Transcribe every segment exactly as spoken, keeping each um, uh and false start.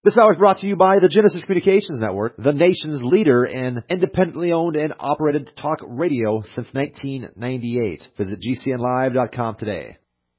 This hour is brought to you by the Genesis Communications Network, the nation's leader in independently owned and operated talk radio since nineteen ninety-eight. Visit G C N live dot com today.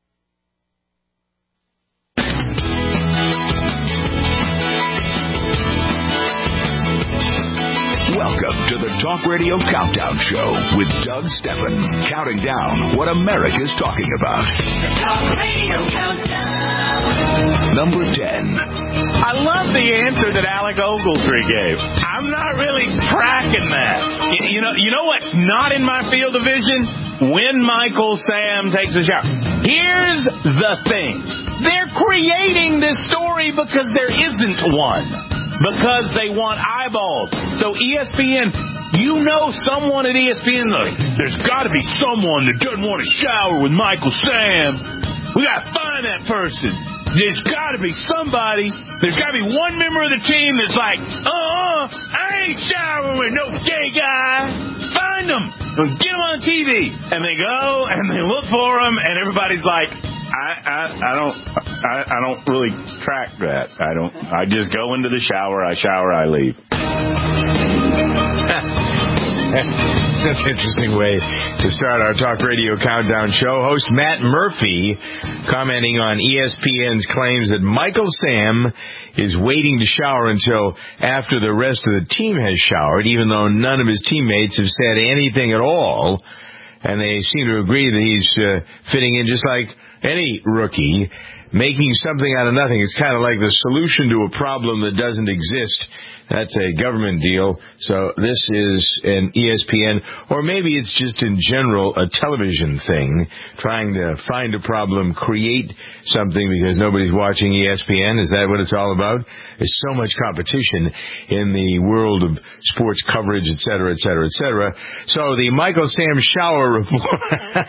Welcome to the Talk Radio Countdown Show with Doug Steffen, counting down what America's talking about. The Talk Radio Countdown. Number ten. I love the answer that Alec Ogletree gave. I'm not really tracking that. You know, you know what's not in my field of vision? When Michael Sam takes a shower. Here's the thing. They're creating this story because there isn't one. Because they want eyeballs. So E S P N, you know someone at E S P N, like, there's got to be someone that doesn't want to shower with Michael Sam. We got to find that person. There's got to be somebody. There's got to be one member of the team that's like, uh-uh, I ain't showering with no gay guy. Find them. Get them on T V. And they go, and they look for them, and everybody's like, I, I, I don't I, I don't really track that. I don't. I just go into the shower. I shower. I leave. That's an interesting way to start our Talk Radio Countdown show. Host Matt Murphy commenting on E S P N's claims that Michael Sam is waiting to shower until after the rest of the team has showered, even though none of his teammates have said anything at all. And they seem to agree that he's uh, fitting in just like any rookie, making something out of nothing. It's kind of like the solution to a problem that doesn't exist. That's a government deal. So this is an E S P N, or maybe it's just in general a television thing, trying to find a problem, create something because nobody's watching E S P N. Is that what it's all about? There's so much competition in the world of sports coverage, et cetera, et cetera, et cetera. So the Michael Sam shower report.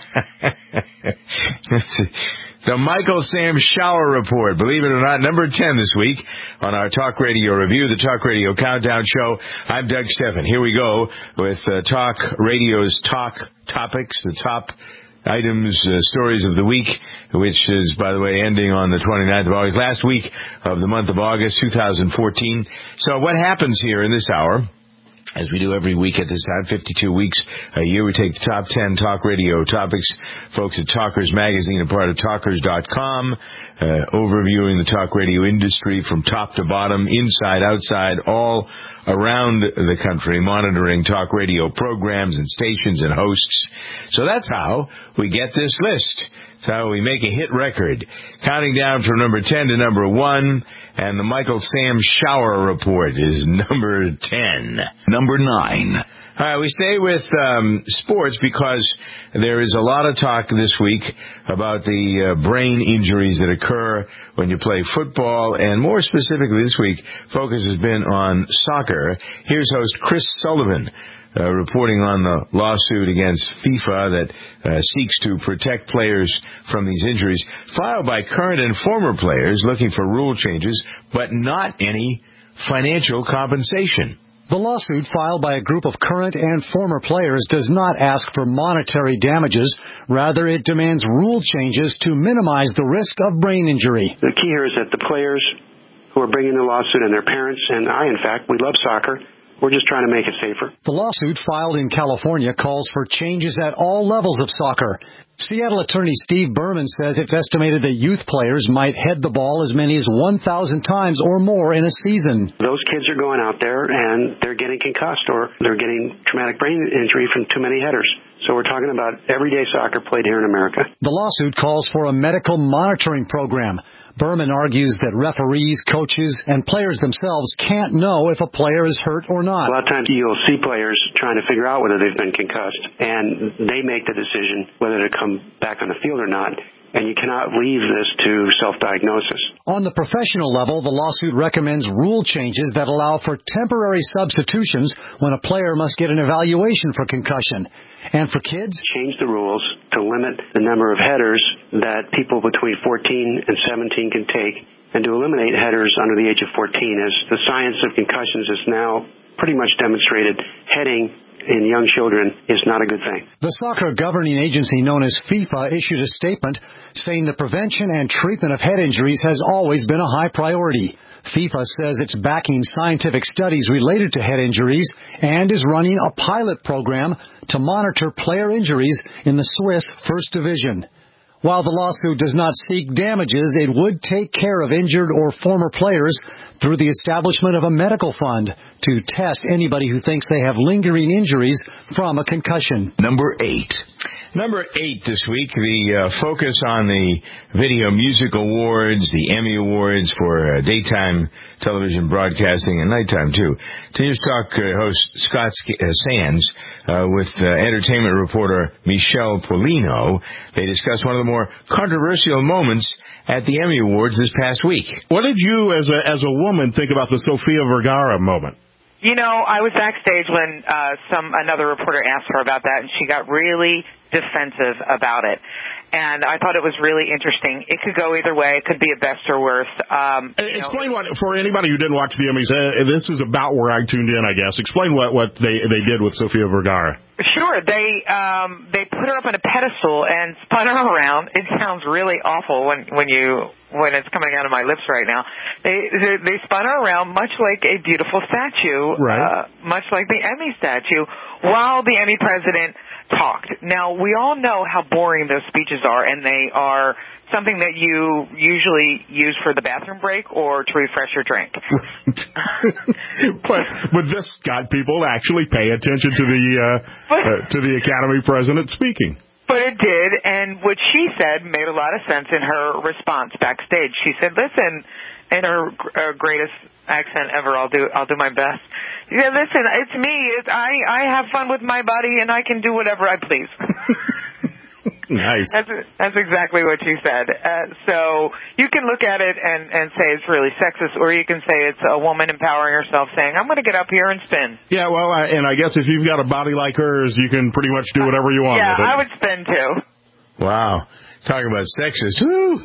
The Michael Sam Shower Report, believe it or not, number ten this week on our Talk Radio Review, the Talk Radio Countdown Show. I'm Doug Steffen. Here we go with uh, Talk Radio's Talk Topics, the top items, uh, stories of the week, which is, by the way, ending on the twenty-ninth of August, last week of the month of August, two thousand fourteen. So what happens here in this hour? As we do every week at this time, fifty-two weeks a year, we take the top ten talk radio topics. Folks at Talkers Magazine, a part of talkers dot com, uh, overviewing the talk radio industry from top to bottom, inside, outside, all around the country, monitoring talk radio programs and stations and hosts. So that's how we get this list. That's how we make a hit record. Counting down from number ten to number one, and the Michael Sam Shower Report is number ten. Number nine. All right, we stay with um, sports because there is a lot of talk this week about the uh, brain injuries that occur when you play football, and more specifically this week, focus has been on soccer. Here's host Chris Sullivan uh, reporting on the lawsuit against FIFA that uh, seeks to protect players from these injuries, filed by current and former players looking for rule changes, but not any financial compensation. The lawsuit filed by a group of current and former players does not ask for monetary damages. Rather, it demands rule changes to minimize the risk of brain injury. The key here is that the players who are bringing the lawsuit and their parents, and I, in fact, we love soccer. We're just trying to make it safer. The lawsuit filed in California calls for changes at all levels of soccer. Seattle attorney Steve Berman says it's estimated that youth players might head the ball as many as one thousand times or more in a season. Those kids are going out there and they're getting concussed or they're getting traumatic brain injury from too many headers. So we're talking about everyday soccer played here in America. The lawsuit calls for a medical monitoring program. Berman argues that referees, coaches, and players themselves can't know if a player is hurt or not. A lot of times you'll see players trying to figure out whether they've been concussed, and they make the decision whether to come back on the field or not. And you cannot leave this to self-diagnosis. On the professional level, the lawsuit recommends rule changes that allow for temporary substitutions when a player must get an evaluation for concussion. And for kids, change the rules to limit the number of headers that people between fourteen and seventeen can take, and to eliminate headers under the age of fourteen, as the science of concussions is now pretty much demonstrated. Heading in young children is not a good thing. The soccer governing agency known as FIFA issued a statement saying the prevention and treatment of head injuries has always been a high priority. FIFA says it's backing scientific studies related to head injuries and is running a pilot program to monitor player injuries in the Swiss First Division. While the lawsuit does not seek damages, it would take care of injured or former players through the establishment of a medical fund to test anybody who thinks they have lingering injuries from a concussion. Number eight. Number eight this week, the uh, focus on the Video Music Awards, the Emmy Awards for uh, daytime television broadcasting and nighttime, too. Today's Talk uh, host Scott uh, Sands uh, with uh, entertainment reporter Michelle Polino. They discussed one of the more controversial moments at the Emmy Awards this past week. What did you, as a as a woman, think about the Sofia Vergara moment? You know, I was backstage when uh, some another reporter asked her about that, and she got really defensive about it. And I thought it was really interesting. It could go either way. It could be a best or worst. Um, Explain know. what, for anybody who didn't watch the Emmys, uh, this is about where I tuned in, I guess. Explain what, what they, they did with Sofia Vergara. Sure. They um, they put her up on a pedestal and spun her around. It sounds really awful when, when you when it's coming out of my lips right now. They they, they spun her around much like a beautiful statue, right. uh, much like the Emmy statue, while the Emmy president talked. Now, we all know how boring those speeches are, and they are something that you usually use for the bathroom break or to refresh your drink. but but this got people to actually pay attention to the uh, but, uh, to the Academy president speaking. But it did, and what she said made a lot of sense in her response backstage. She said, "Listen," in her uh, greatest accent ever, "I'll do I'll do my best." Yeah, listen, it's me. It's, I I have fun with my body, and I can do whatever I please. Nice. That's, that's exactly what she said. Uh, so you can look at it and, and say it's really sexist, or you can say it's a woman empowering herself saying, I'm going to get up here and spin. Yeah, well, I, and I guess if you've got a body like hers, you can pretty much do whatever you want yeah, with it. I would spin, too. Wow. Talking about sexist. Woo!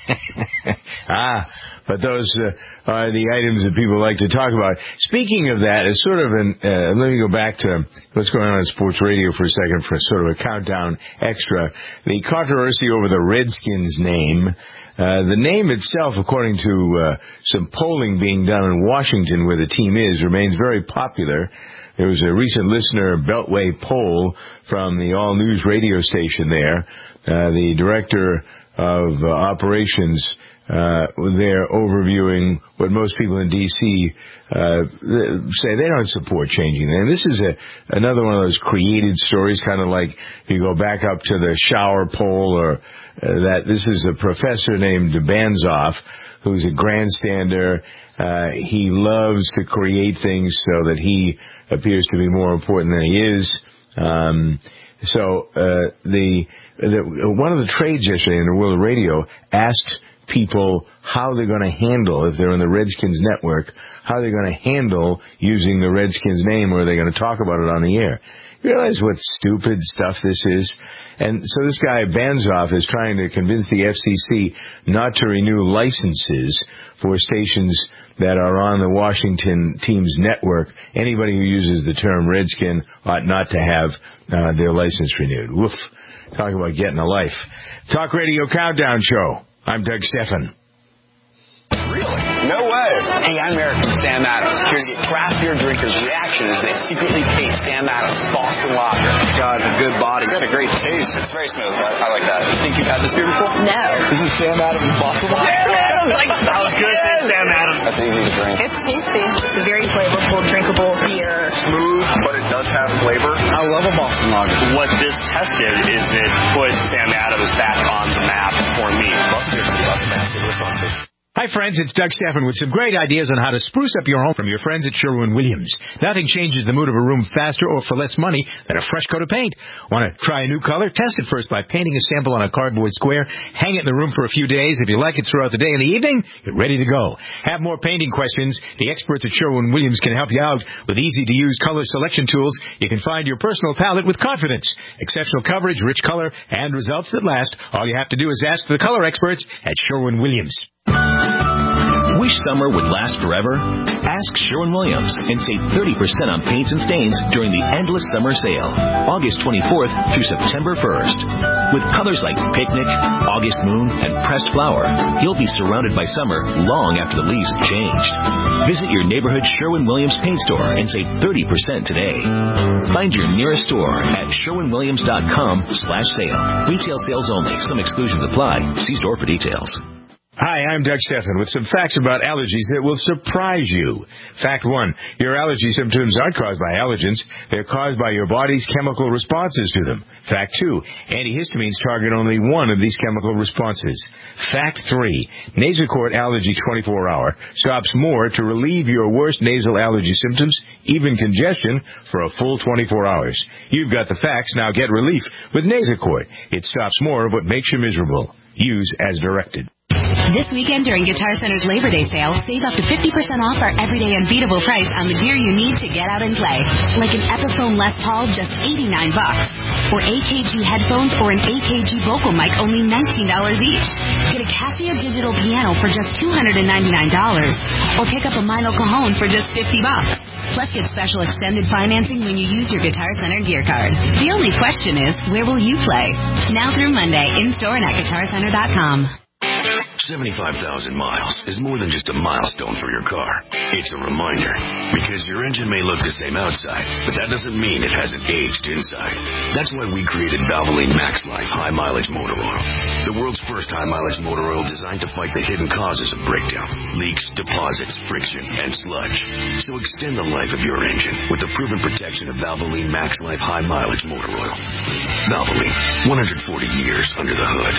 ah, but those uh, are the items that people like to talk about. Speaking of that, it's sort of an, uh, let me go back to what's going on in sports radio for a second for sort of a countdown extra. The controversy over the Redskins name. Uh, the name itself, according to uh, some polling being done in Washington where the team is, remains very popular. There was a recent listener Beltway poll from the All News radio station there. Uh, the director of uh, operations uh, there overviewing what most people in D C uh, say they don't support changing that. And this is a, another one of those created stories, kind of like you go back up to the shower poll, or uh, that this is a professor named Banzoff who's a grandstander. Uh, he loves to create things so that he appears to be more important than he is. Um, so uh, the, the one of the trades yesterday in the World of Radio asked people how they're going to handle, if they're in the Redskins network, how they're going to handle using the Redskins name, or are they going to talk about it on the air. You realize what stupid stuff this is? And so this guy, Banzoff, is trying to convince the F C C not to renew licenses for stations that are on the Washington team's network. Anybody who uses the term Redskin ought not to have uh, their license renewed. Woof. Talk about getting a life. Talk Radio Countdown Show. I'm Doug Stephan. Really? No way. Hey, I'm Eric from Sam Adams. Here to get craft beer drinkers' reaction as they secretly taste Sam Adams Boston Lager. It's got a good body. It's got a great taste. It's very smooth. I, I like that. You think you've had this beer before? No. Isn't Sam Adams Boston Lager? Sam Adams! Like, I was good to say Sam Adams. That's easy to drink. It's tasty. It's a very flavorful, drinkable beer. Smooth, but it does have flavor. I love a Boston Lager. What this test did is it put Sam Adams back on the map for me. Lots of beer comes off the map. It was fun. Hi, friends. It's Doug Stephan with some great ideas on how to spruce up your home from your friends at Sherwin-Williams. Nothing changes the mood of a room faster or for less money than a fresh coat of paint. Want to try a new color? Test it first by painting a sample on a cardboard square. Hang it in the room for a few days. If you like it throughout the day and the evening, you're ready to go. Have more painting questions? The experts at Sherwin-Williams can help you out with easy-to-use color selection tools. You can find your personal palette with confidence. Exceptional coverage, rich color, and results that last. All you have to do is ask the color experts at Sherwin-Williams. Wish summer would last forever? Ask Sherwin-Williams and save thirty percent on paints and stains during the endless summer sale, August twenty-fourth through September first. With colors like picnic, August moon, and pressed flower, you'll be surrounded by summer long after the leaves have changed. Visit your neighborhood Sherwin-Williams paint store and save thirty percent today. Find your nearest store at sherwin williams dot com slash sale. Retail sales only. Some exclusions apply. See store for details. Hi, I'm Doug Stephan with some facts about allergies that will surprise you. Fact one, your allergy symptoms aren't caused by allergens. They're caused by your body's chemical responses to them. Fact two, antihistamines target only one of these chemical responses. Fact three, Nasacort Allergy twenty-four hour stops more to relieve your worst nasal allergy symptoms, even congestion, for a full twenty-four hours. You've got the facts, now get relief with Nasacort. It stops more of what makes you miserable. Use as directed. This weekend during Guitar Center's Labor Day sale, save up to fifty percent off our everyday unbeatable price on the gear you need to get out and play. Like an Epiphone Les Paul, just eighty-nine bucks. Or A K G headphones or an A K G vocal mic, only nineteen dollars each. Get a Casio digital piano for just two hundred ninety-nine dollars. Or pick up a Mino Cajon for just fifty bucks. Plus, get special extended financing when you use your Guitar Center gear card. The only question is, where will you play? Now through Monday, in-store and at guitar center dot com. seventy-five thousand miles is more than just a milestone for your car. It's a reminder, because your engine may look the same outside, but that doesn't mean it hasn't aged inside. That's why we created Valvoline Max Life High Mileage Motor Oil, the world's first high mileage motor oil designed to fight the hidden causes of breakdown, leaks, deposits, friction, and sludge. So extend the life of your engine with the proven protection of Valvoline Max Life High Mileage Motor Oil. Valvoline, one hundred forty years under the hood.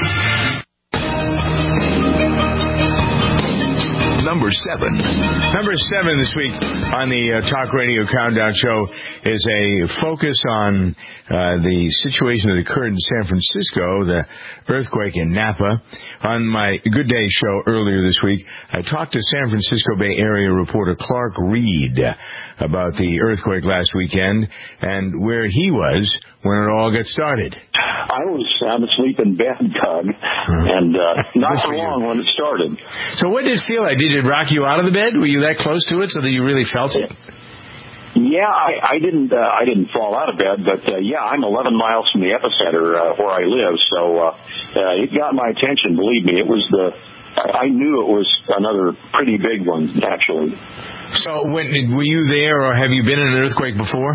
Number seven. Number seven this week on the uh, Talk Radio Countdown Show is a focus on uh, the situation that occurred in San Francisco, the earthquake in Napa. On my Good Day show earlier this week, I talked to San Francisco Bay Area reporter Clark Reed about the earthquake last weekend and where he was when it all got started. I was sound asleep in bed, Doug, and uh, not for long when it started. So what did it feel like? Did it rock you out of the bed? Were you that close to it so that you really felt it? Yeah, I, I didn't. Uh, I didn't fall out of bed, but uh, yeah, I'm eleven miles from the epicenter uh, where I live, so uh, uh, it got my attention. Believe me, it was the. I knew it was another pretty big one, actually. So, when were you there, or have you been in an earthquake before?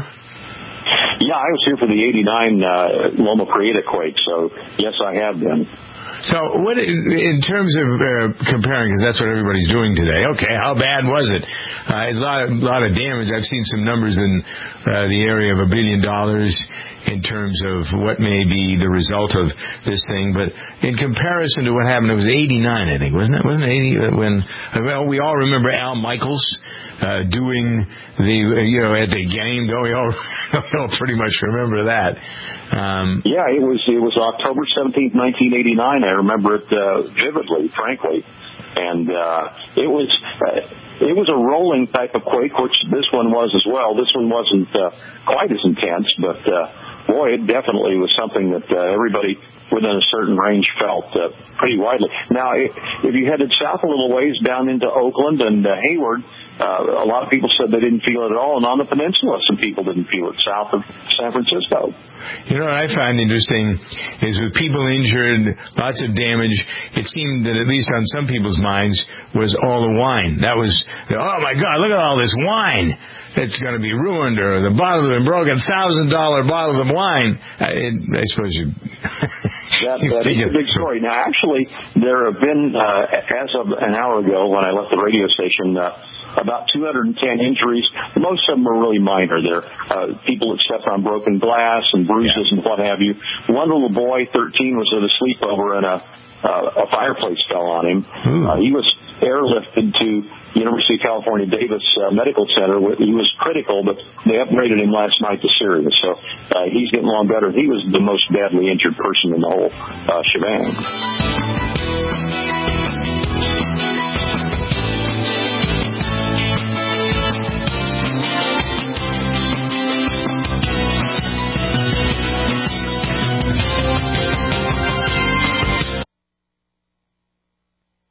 Yeah, I was here for the eighty-nine uh, Loma Prieta quake, so yes, I have been. So, what in terms of uh, comparing, because that's what everybody's doing today. Okay, how bad was it? Uh, a lot, of, lot of damage. I've seen some numbers in uh, the area of a billion dollars in terms of what may be the result of this thing. But in comparison to what happened, it was eighty-nine, I think, wasn't it? Wasn't it eighty when? Well, we all remember Al Michaels uh, doing the, you know, at the game. Don't we all? We all pretty much remember that. Um, yeah, it was it was October seventeenth, nineteen eighty-nine. I remember it uh, vividly, frankly, and uh, it was uh, it was a rolling type of quake, which this one was as well. This one wasn't uh, quite as intense, but uh, boy, it definitely was something that uh, everybody within a certain range felt uh, pretty widely. Now, if, if you headed south a little ways down into Oakland and uh, Hayward, uh, a lot of people said they didn't feel it at all, and on the peninsula, some people didn't feel it south of San Francisco. You know what I find interesting is with people injured, lots of damage, it seemed that at least on some people's minds was all the wine. That was, oh my God, look at all this wine. It's going to be ruined, or the bottles have been broken, one thousand dollars bottles of wine. I, I suppose you... that, that is a big story. Now, actually, there have been, uh, as of an hour ago when I left the radio station, uh, about two hundred ten injuries. Most of them are really minor. They're uh, people that stepped on broken glass and bruises yeah. and what have you. One little boy, thirteen, was at a sleepover and a, uh, a fireplace fell on him. Uh, he was airlifted to University of California Davis uh, Medical Center. He was critical, but they upgraded him last night to serious. So uh, he's getting along better. He was the most badly injured person in the whole uh, shebang. For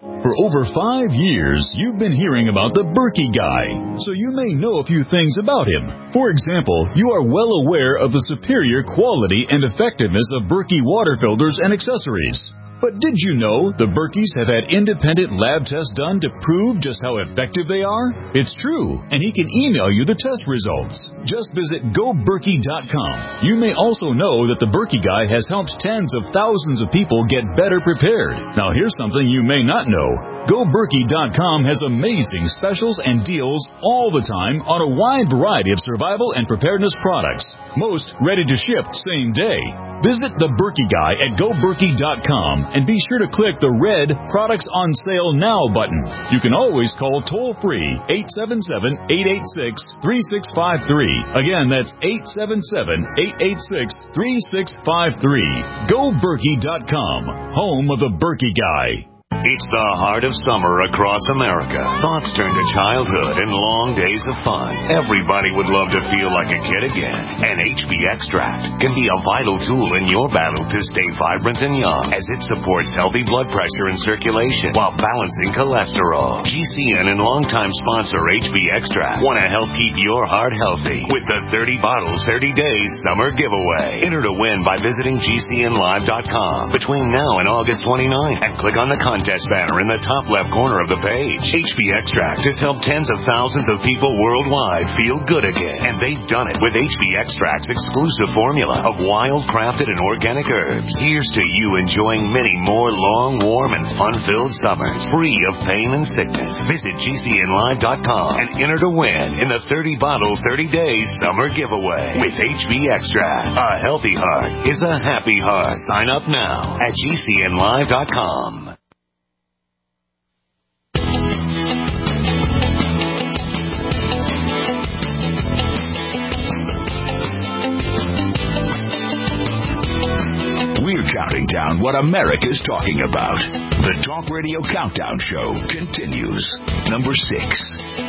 over five years, you've been hearing about the Berkey Guy, so you may know a few things about him. For example, you are well aware of the superior quality and effectiveness of Berkey water filters and accessories. But did you know the Berkeys have had independent lab tests done to prove just how effective they are? It's true, and he can email you the test results. Just visit go berkey dot com. You may also know that the Berkey Guy has helped tens of thousands of people get better prepared. Now here's something you may not know. go berkey dot com has amazing specials and deals all the time on a wide variety of survival and preparedness products. Most ready to ship same day. Visit the Berkey Guy at go berkey dot com and be sure to click the red Products on Sale Now button. You can always call toll-free eight seven seven, eight eight six, three six five three. Again, that's eight seven seven, eight eight six, three six five three. go berkey dot com, home of the Berkey Guy. It's the heart of summer across America. Thoughts turn to childhood and long days of fun. Everybody would love to feel like a kid again. And H B Extract can be a vital tool in your battle to stay vibrant and young, as it supports healthy blood pressure and circulation while balancing cholesterol. G C N and longtime sponsor H B Extract want to help keep your heart healthy with the thirty bottles, thirty days summer giveaway. Enter to win by visiting G C N live dot com between now and August twenty-ninth and click on the contest banner in the top left corner of the page. H B Extract has helped tens of thousands of people worldwide feel good again, and they've done it with H B Extract's exclusive formula of wild crafted and organic herbs. Here's to you enjoying many more long, warm, and fun-filled summers, free of pain and sickness. Visit G C N live dot com and enter to win in the thirty bottle, thirty days summer giveaway with H B Extract. A healthy heart is a happy heart. Sign up now at G C N live dot com. We're counting down what America's talking about. The Talk Radio Countdown Show continues. Number six.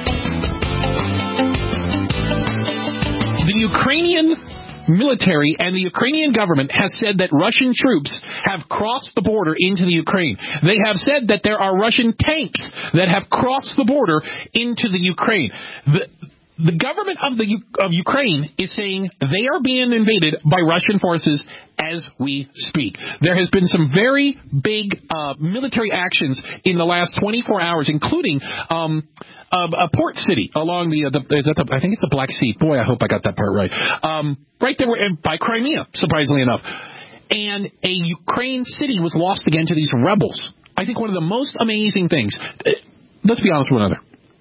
The Ukrainian military and the Ukrainian government has said that Russian troops have crossed the border into the Ukraine. They have said that there are Russian tanks that have crossed the border into the Ukraine. The The government of the of Ukraine is saying they are being invaded by Russian forces as we speak. There has been some very big uh, military actions in the last twenty-four hours, including um, a, a port city along the, uh, the, is that the I think it's the Black Sea. Boy, I hope I got that part right. Um, right there by Crimea, surprisingly enough. And a Ukraine city was lost again to these rebels. I think one of the most amazing things. Uh, let's be honest with one another.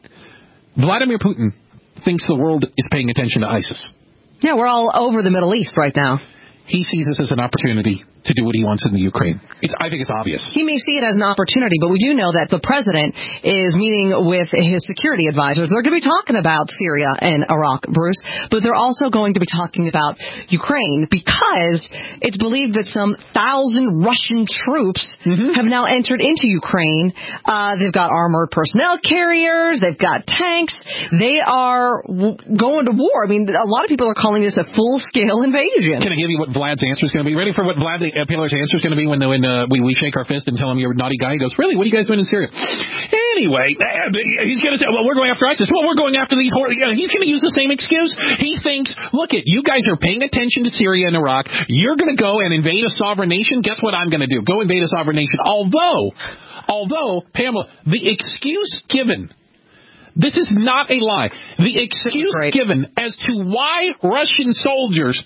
Vladimir Putin thinks the world is paying attention to ISIS. Yeah, we're all over the Middle East right now. He sees this as an opportunity to do what he wants in the Ukraine. It's, I think it's obvious. He may see it as an opportunity, but we do know that the president is meeting with his security advisors. They're going to be talking about Syria and Iraq, Bruce, but they're also going to be talking about Ukraine because it's believed that some thousand Russian troops mm-hmm. have now entered into Ukraine. Uh, they've got armored personnel carriers. They've got tanks. They are w- going to war. I mean, a lot of people are calling this a full-scale invasion. Can I give you what Vlad's answer is going to be? Ready for what Vlad uh, Pillar's answer is going to be when, when uh, we, we shake our fist and tell him you're a naughty guy? He goes, really? What are you guys doing in Syria? Anyway, uh, he's going to say, well, we're going after ISIS. Well, we're going after these horrors. Uh, he's going to use the same excuse. He thinks, look, it, you guys are paying attention to Syria and Iraq. You're going to go and invade a sovereign nation. Guess what I'm going to do? Go invade a sovereign nation. Although, although, Pamela, the excuse given, this is not a lie, the excuse given as to why Russian soldiers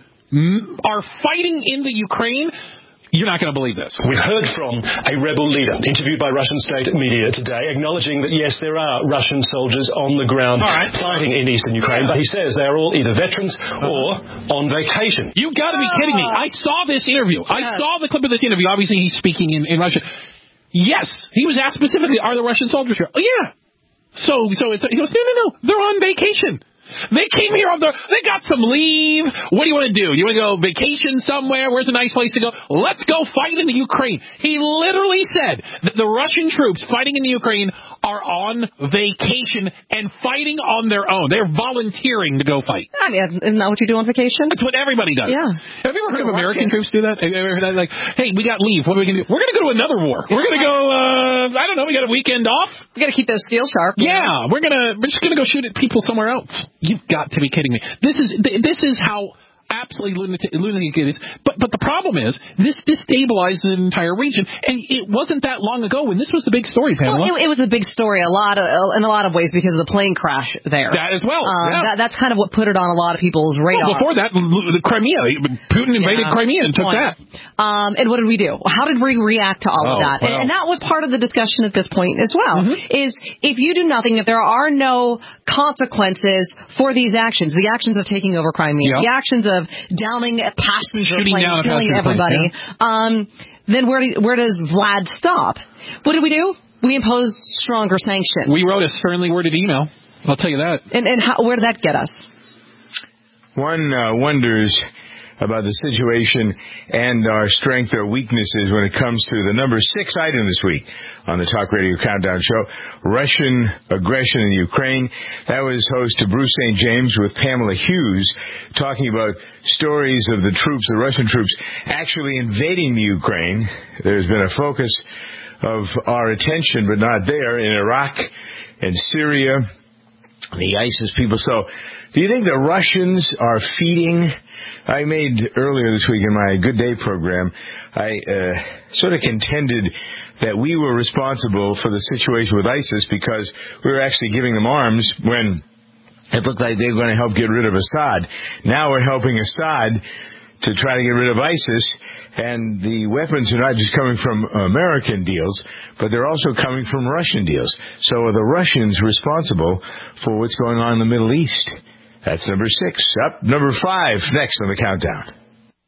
are fighting in the Ukraine, you're not going to believe this. We've heard from a rebel leader interviewed by Russian state media today, acknowledging that, yes, there are Russian soldiers on the ground right. fighting in eastern Ukraine, but he says they are all either veterans or on vacation. You've got to be kidding me. I saw this interview. Yes. I saw the clip of this interview. Obviously, he's speaking in, in Russian. Yes, he was asked specifically, are the Russian soldiers here? Oh, yeah. So, so it's, he goes, no, no, no, they're on vacation. They came here on the, they got some leave. What do you want to do? You want to go vacation somewhere? Where's a nice place to go? Let's go fight in the Ukraine. He literally said that the Russian troops fighting in the Ukraine are on vacation and fighting on their own. They're volunteering to go fight. I mean, isn't that what you do on vacation? That's what everybody does. Yeah. Have you ever heard of American troops do that? Have you ever heard that? Like, hey, we got leave. What are we going to do? We're going to go to another war. We're going to go, uh, I don't know, we got a weekend off. We got to keep those skills sharp. Yeah, know? we're going to, we're just going to go shoot at people somewhere else. You've got to be kidding me. This is, this is how absolutely lunatic, lunatic it is. But but the problem is, this destabilized the entire region, and it wasn't that long ago when this was the big story, Pamela. Well, it, it was a big story a lot of, in a lot of ways because of the plane crash there. That as well. Um, yeah. that, that's kind of what put it on a lot of people's radar. Well, before that, the Crimea, Putin invaded yeah, Crimea and took point. that. Um, and what did we do? How did we react to all oh, of that? Well. And, and that was part of the discussion at this point as well, mm-hmm. is if you do nothing, if there are no consequences for these actions, the actions of taking over Crimea, yep. the actions of downing a passenger Shooting plane, down a killing passenger everybody, plane, yeah. um, then where, do, where does Vlad stop? What did we do? We imposed stronger sanctions. We wrote a sternly worded email. I'll tell you that. And, and how, where did that get us? One uh, wonders about the situation and our strength or weaknesses when it comes to the number six item this week on the Talk Radio Countdown Show, Russian aggression in Ukraine. That was host to Bruce Saint James with Pamela Hughes talking about stories of the troops, the Russian troops, actually invading the Ukraine. There's been a focus of our attention, but not there, in Iraq and Syria, the ISIS people. So do you think the Russians are feeding? I made earlier this week in my Good Day program, I uh, sort of contended that we were responsible for the situation with ISIS because we were actually giving them arms when it looked like they were going to help get rid of Assad. Now we're helping Assad to try to get rid of ISIS, and the weapons are not just coming from American deals, but they're also coming from Russian deals. So are the Russians responsible for what's going on in the Middle East? That's number six. Up, number five, next on the countdown.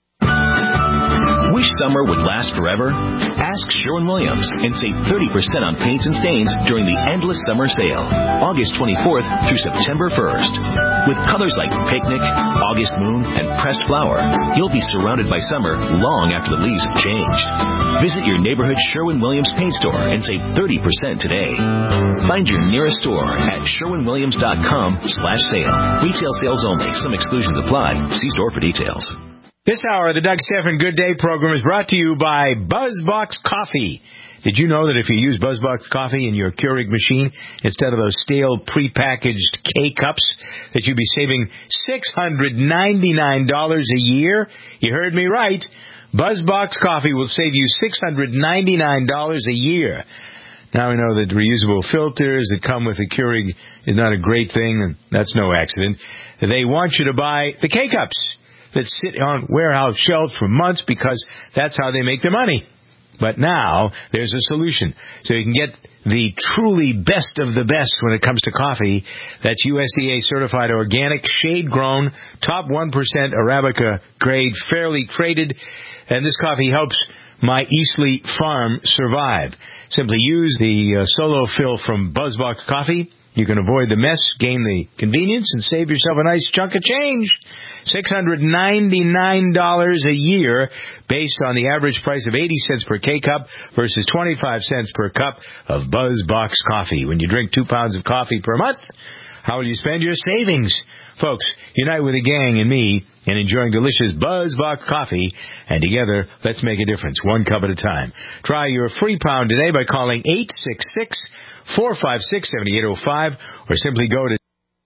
Wish summer would last forever? Ask Sherwin-Williams and save thirty percent on paints and stains during the Endless Summer Sale, August twenty-fourth through September first. With colors like Picnic, August Moon, and Pressed Flower, you'll be surrounded by summer long after the leaves have changed. Visit your neighborhood Sherwin-Williams paint store and save thirty percent today. Find your nearest store at sherwin williams dot com slash sale. Retail sales only. Some exclusions apply. See store for details. This hour of the Doug Stephan Good Day program is brought to you by BuzzBox Coffee. Did you know that if you use BuzzBox Coffee in your Keurig machine instead of those stale prepackaged K-Cups, that you'd be saving six hundred ninety-nine dollars a year? You heard me right. BuzzBox Coffee will save you six hundred ninety-nine dollars a year. Now we know that reusable filters that come with a Keurig is not a great thing, and that's no accident. They want you to buy the K-Cups that sit on warehouse shelves for months because that's how they make their money. But now there's a solution. So you can get the truly best of the best when it comes to coffee. That's U S D A certified organic, shade-grown, top one percent Arabica grade, fairly traded. And this coffee helps my Eastleigh farm survive. Simply use the uh, solo fill from BuzzBox Coffee. You can avoid the mess, gain the convenience, and save yourself a nice chunk of change. six hundred ninety-nine dollars a year based on the average price of eighty cents per K-Cup versus twenty-five cents per cup of BuzzBox Coffee. When you drink two pounds of coffee per month, how will you spend your savings? Folks, unite with the gang and me in enjoying delicious BuzzBox coffee, and together, let's make a difference, one cup at a time. Try your free pound today by calling eight six six, four five six, seven eight zero five or simply go to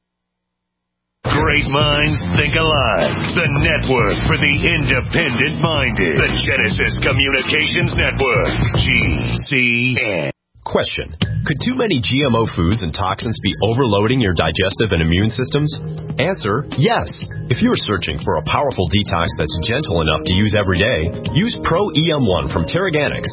Great minds think alike. The network for the independent-minded. The Genesis Communications Network. G C N. Question. Could too many G M O foods and toxins be overloading your digestive and immune systems? Answer, yes. If you're searching for a powerful detox that's gentle enough to use every day, use Pro E M one from Terraganics.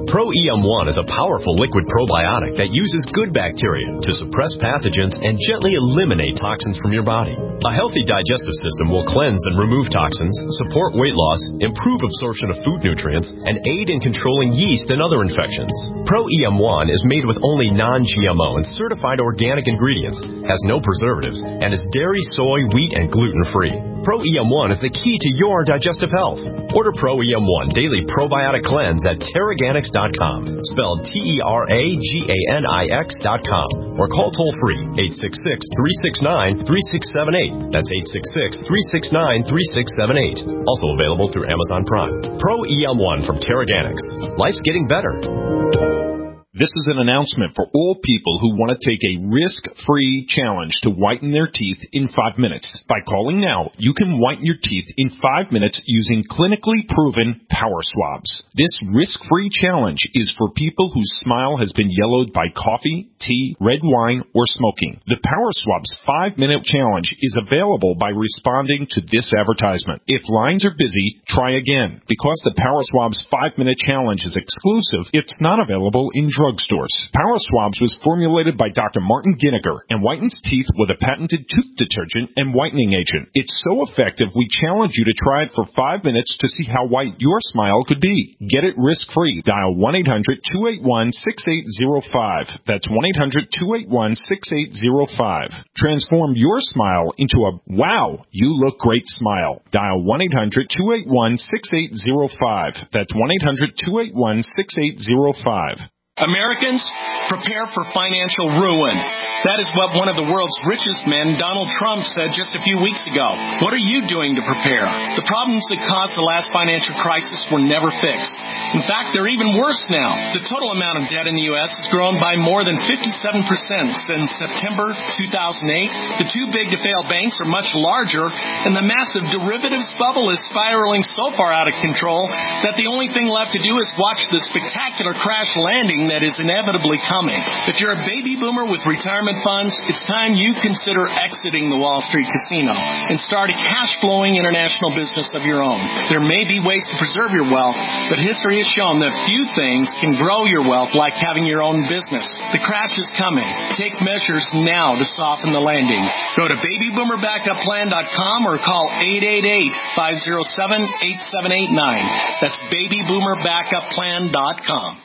Pro E M one is a powerful liquid probiotic that uses good bacteria to suppress pathogens and gently eliminate toxins from your body. A healthy digestive system will cleanse and remove toxins, support weight loss, improve absorption of food nutrients, and aid in controlling yeast and other infections. Pro E M one is made with only non G M O and certified organic ingredients, has no preservatives, and is dairy, soy, wheat, and gluten-free. Pro E M one is the key to your digestive health. Order Pro E M one Daily Probiotic Cleanse at Terraganics dot com, spelled T E R A G A N I X dot com, or call toll-free eight six six, three six nine, three six seven eight. That's eight six six, three six nine, three six seven eight. Also available through Amazon Prime. Pro E M one from Terraganics. Life's getting better. This is an announcement for all people who want to take a risk-free challenge to whiten their teeth in five minutes. By calling now, you can whiten your teeth in five minutes using clinically proven power swabs. This risk-free challenge is for people whose smile has been yellowed by coffee, tea, red wine, or smoking. The Power Swabs five-minute challenge is available by responding to this advertisement. If lines are busy, try again. Because the Power Swabs five-minute challenge is exclusive, it's not available in drugstores. Power Swabs was formulated by Doctor Martin Ginniger and whitens teeth with a patented tooth detergent and whitening agent. It's so effective, we challenge you to try it for five minutes to see how white your smile could be. Get it risk-free. Dial one eight hundred, two eight one, six eight zero five. That's one eight hundred, two eight one, six eight zero five. Transform your smile into a wow, you look great smile. Dial one eight hundred, two eight one, six eight zero five. That's one eight hundred, two eight one, six eight zero five. Americans, prepare for financial ruin. That is what one of the world's richest men, Donald Trump, said just a few weeks ago. What are you doing to prepare? The problems that caused the last financial crisis were never fixed. In fact, they're even worse now. The total amount of debt in the U S has grown by more than fifty-seven percent since September two thousand eight. The too big to fail banks are much larger, and the massive derivatives bubble is spiraling so far out of control that the only thing left to do is watch the spectacular crash landing that is inevitably coming. If you're a baby boomer with retirement funds, it's time you consider exiting the Wall Street casino and start a cash-flowing international business of your own. There may be ways to preserve your wealth, but history has shown that few things can grow your wealth like having your own business. The crash is coming. Take measures now to soften the landing. Go to baby boomer backup plan dot com or call eight eight eight, five oh seven, eight seven eight nine. That's baby boomer backup plan dot com.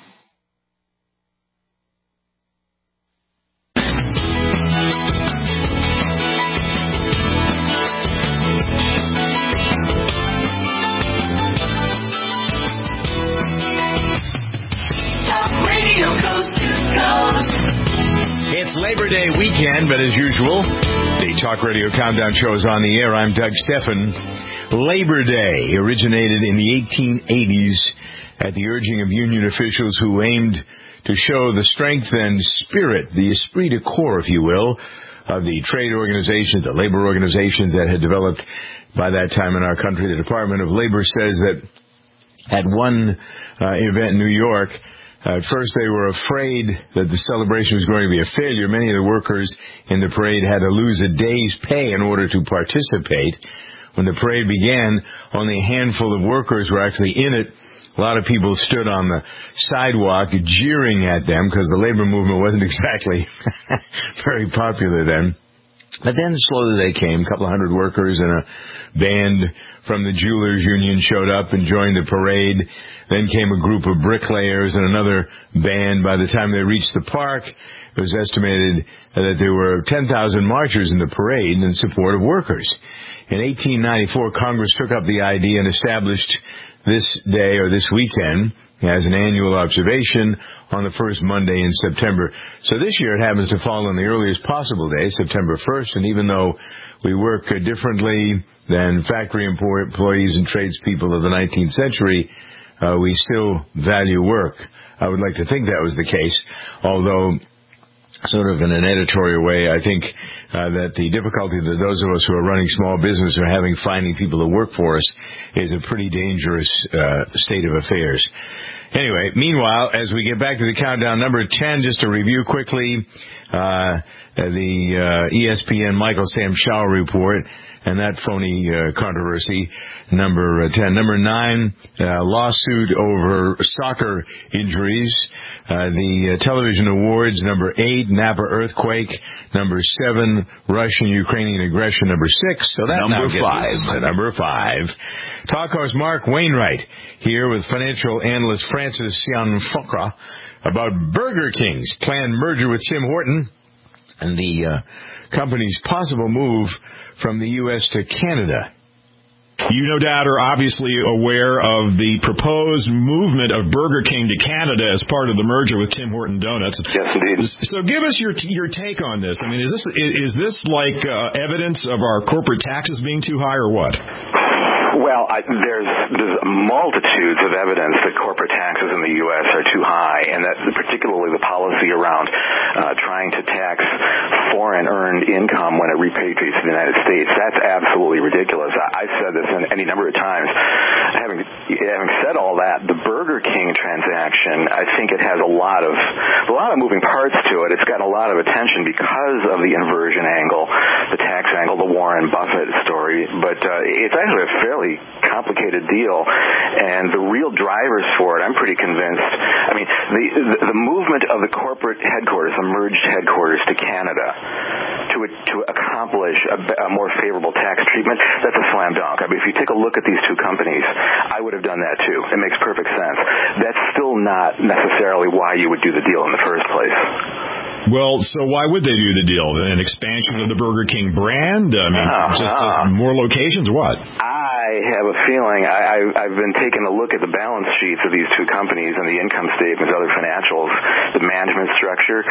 It's Labor Day weekend, but as usual, the Talk Radio Countdown Show is on the air. I'm Doug Stephan. Labor Day originated in the eighteen eighties at the urging of union officials who aimed to show the strength and spirit, the esprit de corps, if you will, of the trade organizations, the labor organizations that had developed by that time in our country. The Department of Labor says that at one uh, event in New York, Uh, at first, they were afraid that the celebration was going to be a failure. Many of the workers in the parade had to lose a day's pay in order to participate. When the parade began, only a handful of workers were actually in it. A lot of people stood on the sidewalk jeering at them because the labor movement wasn't exactly very popular then. But then slowly they came. A couple of hundred workers and a band from the Jewelers Union showed up and joined the parade. Then came a group of bricklayers and another band. By the time they reached the park, it was estimated that there were ten thousand marchers in the parade in support of workers. In eighteen ninety-four, Congress took up the idea and established this day or this weekend as an annual observation on the first Monday in September. So this year it happens to fall on the earliest possible day, September first, and even though we work differently than factory employees and tradespeople of the nineteenth century, uh, we still value work. I would like to think that was the case, although sort of in an editorial way, I think uh, that the difficulty that those of us who are running small business are having finding people to work for us is a pretty dangerous uh, state of affairs. Anyway, meanwhile, as we get back to the countdown, number ten, just to review quickly, uh, the uh, E S P N Michael Sam Shower report and that phony uh, controversy. Number uh, ten. Number nine, uh, lawsuit over soccer injuries. Uh, the uh, television awards. Number eight, Napa earthquake. Number seven, Russian-Ukrainian aggression. Number six. So that number now gets five. us to number five. Talk host Mark Wainwright here with financial analyst Francis Cianfrocca about Burger King's planned merger with Tim Horton and the uh, company's possible move from the U S to Canada. You no doubt are obviously aware of the proposed movement of Burger King to Canada as part of the merger with Tim Horton Donuts. Yes, indeed. So give us your your take on this. I mean, is this is this like uh, evidence of our corporate taxes being too high or what? Well, I, there's there's multitudes of evidence that corporate taxes in the U S are too high, and that particularly the policy around uh, trying to tax foreign earned income when it repatriates to the United States. That's absolutely ridiculous. I, I've said this any number of times. Having having said all that, the Burger King transaction, I think it has a lot of a lot of moving parts to it. It's gotten a lot of attention because of the inversion angle, the tax angle, the Warren Buffett story. But uh, it's actually a fairly complicated deal, and the real drivers for it, I'm pretty convinced. I mean, the the, the movement of the corporate headquarters, the merged headquarters to Canada, to to accomplish a, a more favorable tax treatment, that's a slam dunk. I mean, if you take a look at these two companies, I would have done that too. It makes perfect sense. That's still not necessarily why you would do the deal in the first place. Well, so why would they do the deal? An expansion of the Burger King brand? I mean, uh, just, uh, just more locations? What? I have a feeling, I, I, I've been taking a look at the balance sheets of these two companies and the income statements, other financials, the management structure.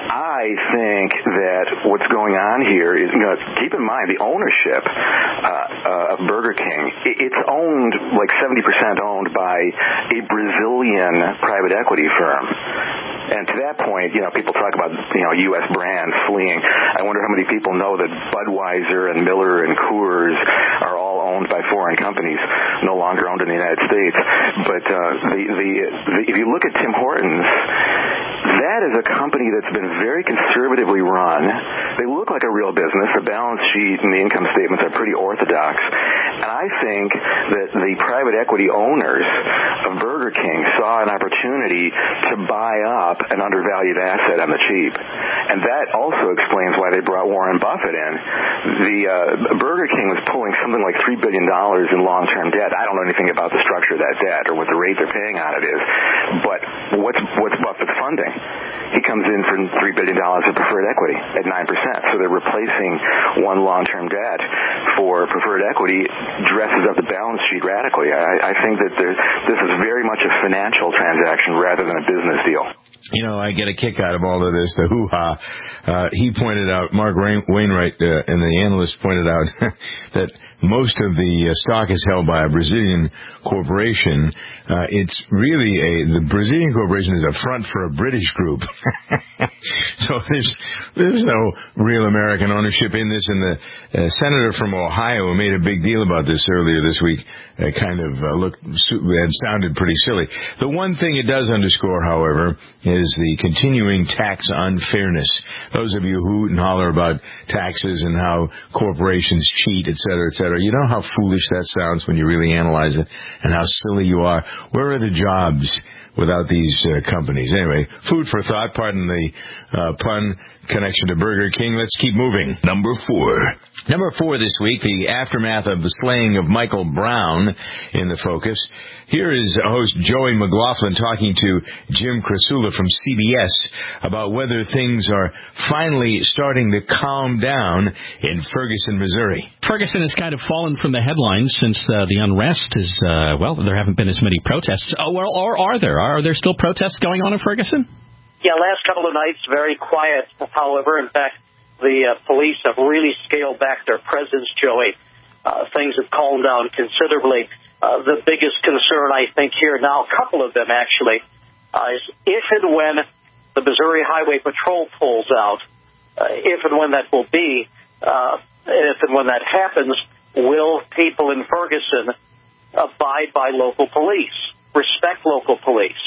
I think that what's going on here is, you know, keep in mind the ownership uh, uh, of Burger King. It's owned, like seventy percent owned by a Brazilian private equity firm. And to that point, you know, people talk about, you know, U S brands fleeing. I wonder how many people know that Budweiser and Miller and Coors are all owned by foreign companies, no longer owned in the United States. But uh, the, the, the if you look at Tim Hortons, that is a company that's been very conservatively run. They look like a real business. The balance sheet and the income statements are pretty orthodox. And I think that the private equity owners of Burger King saw an opportunity to buy up an undervalued asset on the cheap. And that also explains why they brought Warren Buffett in. The uh, Burger King was pulling something like three billion dollars in long-term debt. I don't know anything about the structure of that debt or what the rate they're paying on it is. But what's, what's Buffett's funding? He comes in for three billion dollars of preferred equity at nine percent. So they're replacing one long-term debt for preferred equity, dresses up the balance sheet radically. I, I think that this is very much a financial transaction rather than a business deal. You know, I get a kick out of all of this, the hoo-ha. Uh, he pointed out, Mark Wainwright uh, and the analyst pointed out that most of the uh, stock is held by a Brazilian corporation. Uh, it's really a, the Brazilian corporation is a front for a British group. So there's, there's no real American ownership in this. And the uh, senator from Ohio who made a big deal about this earlier this week uh, kind of uh, looked and sounded pretty silly. The one thing it does underscore, however, is the continuing tax unfairness. Those of you who hoot and holler about taxes and how corporations cheat, et cetera, et cetera, you know how foolish that sounds when you really analyze it and how silly you are. Where are the jobs without these uh, companies? Anyway, food for thought, pardon the uh, pun, connection to Burger King. Let's keep moving. Number four. Number four this week, the aftermath of the slaying of Michael Brown in the focus. Here is host Joey McLaughlin talking to Jim Krasula from C B S about whether things are finally starting to calm down in Ferguson, Missouri. Ferguson has kind of fallen from the headlines since uh, the unrest is, uh, well, there haven't been as many protests. Oh, well, or are there? Are there still protests going on in Ferguson? Yeah, last couple of nights, very quiet. However, in fact, the uh, police have really scaled back their presence, Joey. Uh, things have calmed down considerably. Uh, the biggest concern, I think, here now, a couple of them actually, uh, is if and when the Missouri Highway Patrol pulls out, uh, if and when that will be, uh, if and when that happens, will people in Ferguson abide by local police, respect local police?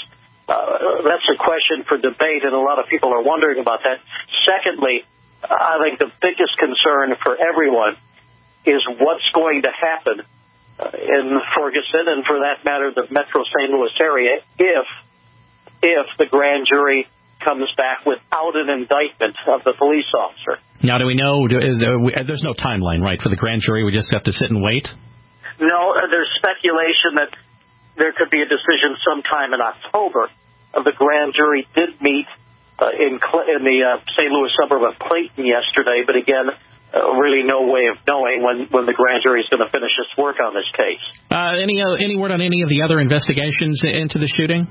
Uh, that's a question for debate, and a lot of people are wondering about that. Secondly, I think the biggest concern for everyone is what's going to happen uh, in Ferguson, and for that matter, the Metro Saint Louis area, if if the grand jury comes back without an indictment of the police officer. Now, do we know? Do, is there, there's no timeline, right, for the grand jury? We just have to sit and wait. No, uh, there's speculation that there could be a decision sometime in October. Uh, the grand jury did meet uh, in Cl- in the uh, Saint Louis suburb of Clayton yesterday, but again, uh, really no way of knowing when, when the grand jury is going to finish its work on this case. Uh, any uh, any word on any of the other investigations into the shooting?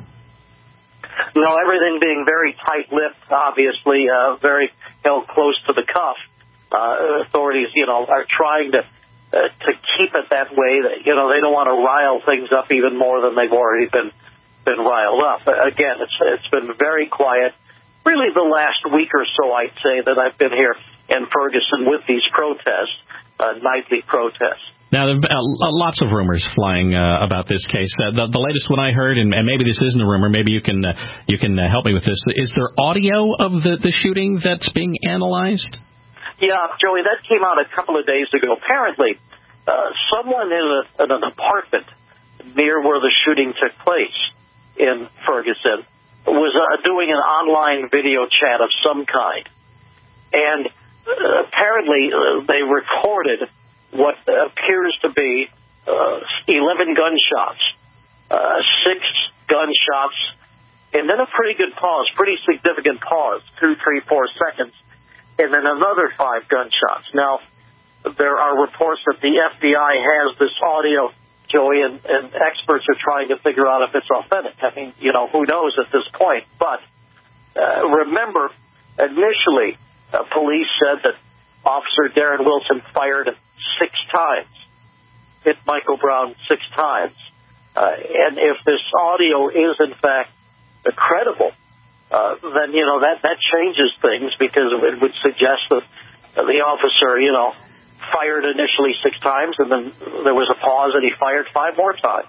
No, everything being very tight-lipped, obviously, uh, very held close to the cuff. Uh, authorities, you know, are trying to uh, to keep it that way. That, you know, they don't want to rile things up even more than they've already been been riled up. Again, it's it's been very quiet. Really, the last week or so, I'd say, that I've been here in Ferguson with these protests, uh, nightly protests. Now, there have been lots of rumors flying uh, about this case. Uh, the, the latest one I heard, and, and maybe this isn't a rumor, maybe you can uh, you can uh, help me with this. Is there audio of the, the shooting that's being analyzed? Yeah, Joey, that came out a couple of days ago. Apparently, uh, someone in, a, in an apartment near where the shooting took place in Ferguson was uh, doing an online video chat of some kind. And uh, apparently uh, they recorded what appears to be uh, eleven gunshots, uh, six gunshots, and then a pretty good pause, pretty significant pause, two, three, four seconds, and then another five gunshots. Now, there are reports that the F B I has this audio, Joey, and, and experts are trying to figure out if it's authentic. I mean, you know, who knows at this point. But uh, remember, initially, uh, police said that Officer Darren Wilson fired six times, hit Michael Brown six times. Uh, and if this audio is, in fact, uh, credible, uh, then, you know, that, that changes things because it would suggest that uh, the officer, you know, fired initially six times, and then there was a pause, and he fired five more times.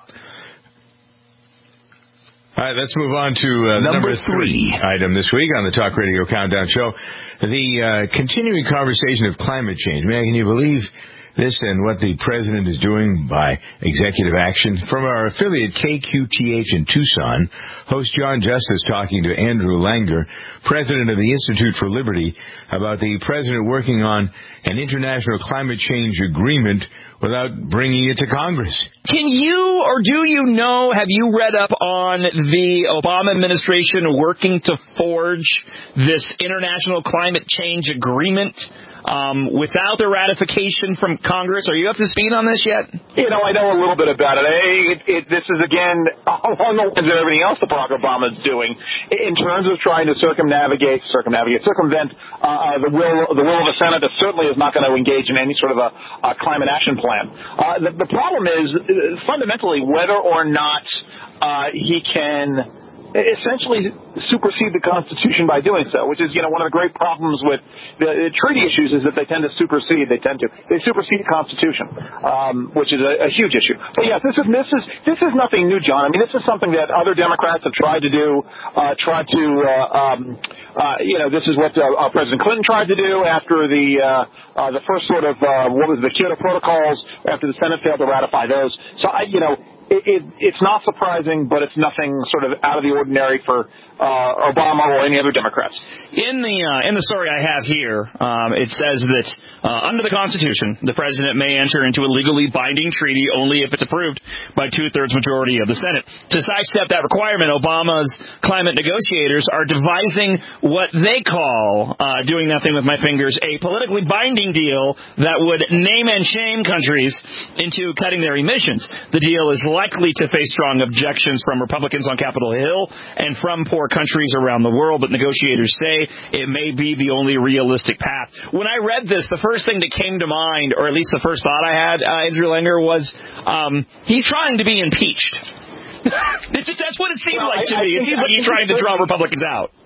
All right, let's move on to uh, the number, number three item this week on the Talk Radio Countdown Show, the uh, continuing conversation of climate change. Man, can you believe this and what the president is doing by executive action? From our affiliate K Q T H in Tucson, host John Justice talking to Andrew Langer, president of the Institute for Liberty, about the president working on an international climate change agreement without bringing it to Congress. Can you, or do you know, have you read up on the Obama administration working to forge this international climate change agreement um, without the ratification from Congress? Are you up to speed on this yet? You know, I know a little bit about it. it, it this is, again, along the lines of everything else that Barack Obama is doing in terms of trying to circumnavigate, circumnavigate, circumvent uh, the will the will of the Senate that certainly is not going to engage in any sort of a, a climate action plan. Uh, the, the problem is, fundamentally, whether or not uh, he can essentially supersede the Constitution by doing so, which is, you know, one of the great problems with the, the treaty issues is that they tend to supersede. They tend to they supersede the Constitution, um, which is a, a huge issue. But yes, this is this is this is nothing new, John. I mean, this is something that other Democrats have tried to do. Uh, tried to, uh, um, uh, you know, this is what uh, uh, President Clinton tried to do after the uh, uh, the first sort of uh, what was the Kyoto Protocols, after the Senate failed to ratify those. So, I, you know. It, it, it's not surprising, but it's nothing sort of out of the ordinary for uh, Obama or any other Democrats. In the uh, in the story I have here, um, it says that uh, under the Constitution, the president may enter into a legally binding treaty only if it's approved by two-thirds majority of the Senate. To sidestep that requirement, Obama's climate negotiators are devising what they call, uh, doing nothing with my fingers, a politically binding deal that would name and shame countries into cutting their emissions. The deal is likely to face strong objections from Republicans on Capitol Hill and from poor countries around the world, but negotiators say it may be the only realistic path. When I read this, the first thing that came to mind, or at least the first thought I had, uh, Andrew Langer, was um, he's trying to be impeached. That's what it seemed well, like to I, me. I it seems like he's trying to draw Republicans out.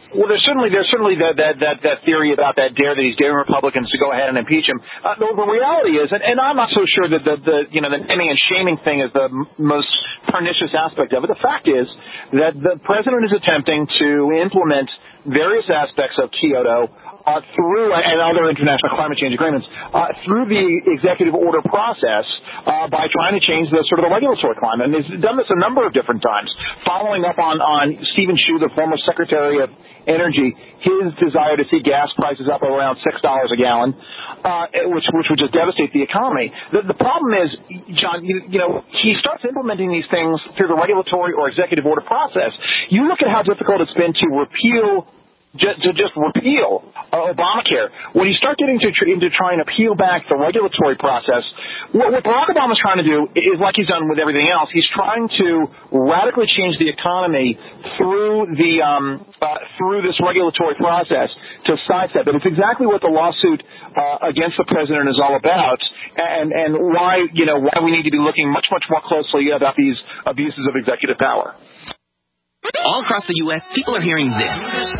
Well, there's certainly there's certainly that that that, that theory about that dare that he's daring Republicans to go ahead and impeach him. Uh, the, the reality is, and, and I'm not so sure that the, the you know the naming and shaming thing is the m- most pernicious aspect of it. The fact is that the president is attempting to implement various aspects of Kyoto uh, through and other international climate change agreements uh, through the executive order process uh, by trying to change the sort of the regulatory climate. And he's done this a number of different times, following up on on Stephen Chu, the former Secretary of Energy, his desire to see gas prices up around six dollars a gallon, uh, which which would just devastate the economy. The, the problem is, John, you, you know, he starts implementing these things through the regulatory or executive order process. You look at how difficult it's been to repeal. Just, to just repeal uh, Obamacare. When you start getting to, into trying to peel back the regulatory process, what, what Barack Obama's trying to do is, like he's done with everything else, he's trying to radically change the economy through the um, uh, through this regulatory process to sidestep it. It's exactly what the lawsuit uh, against the president is all about, and and why you know why we need to be looking much much more closely about these abuses of executive power. All across the U S, people are hearing this.